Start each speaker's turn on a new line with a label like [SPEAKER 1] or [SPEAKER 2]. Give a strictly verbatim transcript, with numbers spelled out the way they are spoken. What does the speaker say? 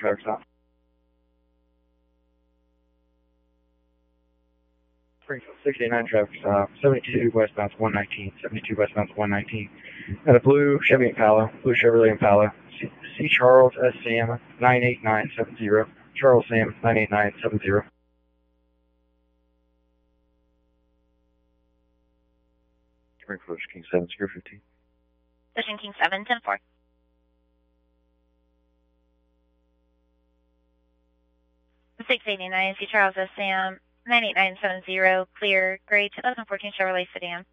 [SPEAKER 1] traffic stop. Springfield six eighty-nine traffic stop, seventy-two westbound one nineteen, seventy-two westbound one nineteen. Got a blue Chevy Impala, blue Chevrolet Impala, C, C Charles S. Sam nine eight nine seven zero, Charles Sam nine eight nine seven zero. Springfield King seven zero fifteen.
[SPEAKER 2] Ocean King seven, ten four. six eighty-nine, C Charles S. Sam nine eight nine seven zero, clear, gray two thousand fourteen Chevrolet sedan.